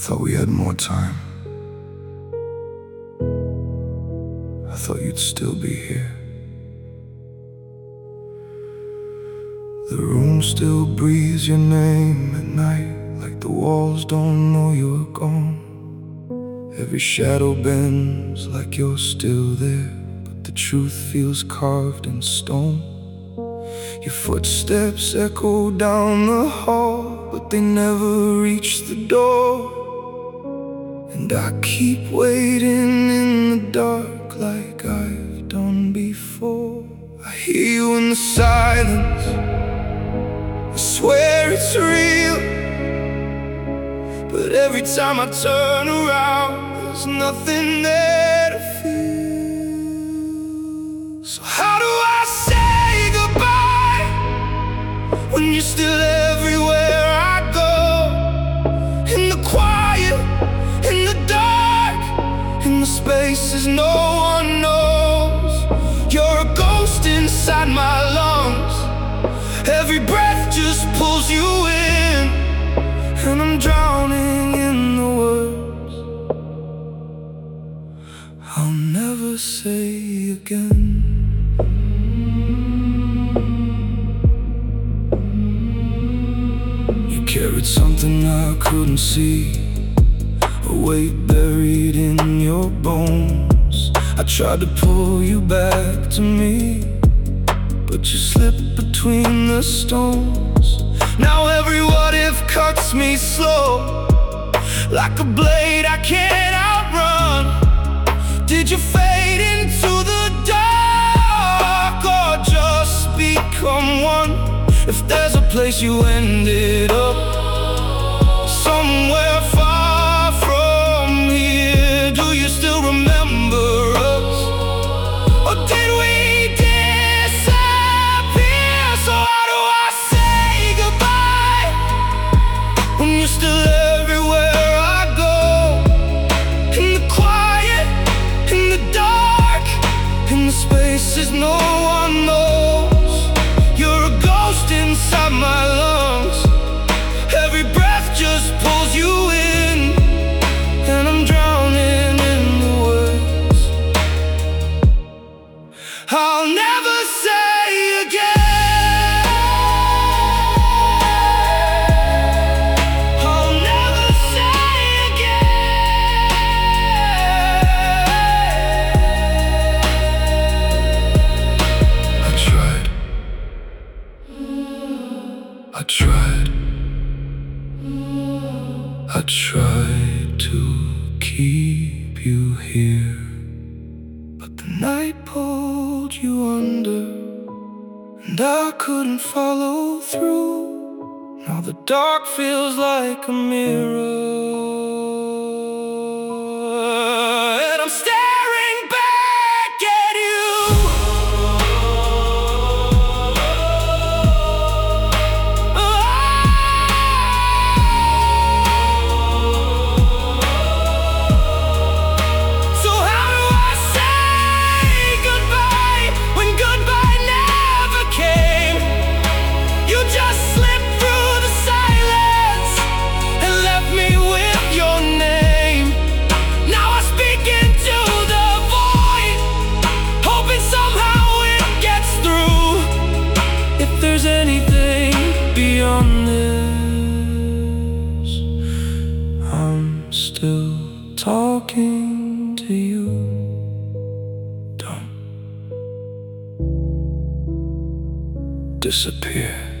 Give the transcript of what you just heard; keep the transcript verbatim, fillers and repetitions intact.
thought we had more time. I thought you'd still be here. The room still breathes your name at night, like the walls don't know you're gone. Every shadow bends like you're still there, but the truth feels carved in stone. Your footsteps echo down the hall, but they never reach the door. And I keep waiting in the dark like I've done before. I hear you in the silence, I swear it's real, but every time I turn around, there's nothing there to feel. So how do I say goodbye when you're still everywhere I go? In the quiet, in the dark, in the spaces no one knows. You're a ghost inside my lungs. Every breath just pulls you in, and I'm drowning in the words I'll never say again. You carried something I couldn't see, a weight buried in your bones. I tried to pull you back to me, but you slipped between the stones. Now every what if cuts me slow, like a blade I can't outrun. Did you fade into the dark, or just become one? If there's a place you ended up, somewhere far from here, do you still remember us? Or did we disappear? So how do I say goodbye when you're still everywhere I go? In the quiet, in the dark, in the spaces no one knows. You're a ghost inside my lungs. Every breath just pulls you in, and I'm drowning in the words I'll never say again. I'll never say again. I tried, I tried, I tried to keep you here, but the night pulled you under, and I couldn't follow through. Now the dark feels like a mirror, and I'm staring back at you. So how do I say goodbye when goodbye never came? You just slipped through the silence and left me with your name. Now I speak into the void, hoping somehow it gets through. If there's anything beyond this, I'm still talking to you. Don't disappear.